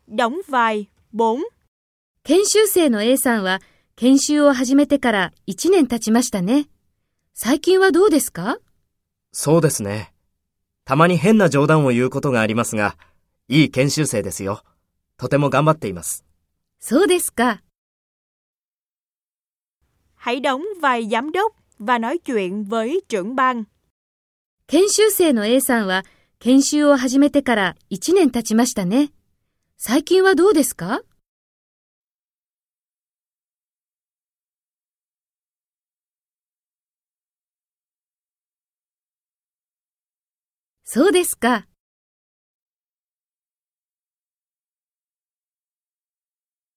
Đóng vai 4. 研修生の A さんは研修を始めてから1年経ちましたね。最近はどうですか？ そうですね。たまに変な冗談を言うことがありますが、いい研修生ですよ。とても頑張っています。 そうですか。 Hãy đóng vai giám đốc và nói chuyện với trưởng ban. 研修生の A さんは研修を始めてから1年経ちましたね。最近はどうですか？そうですか。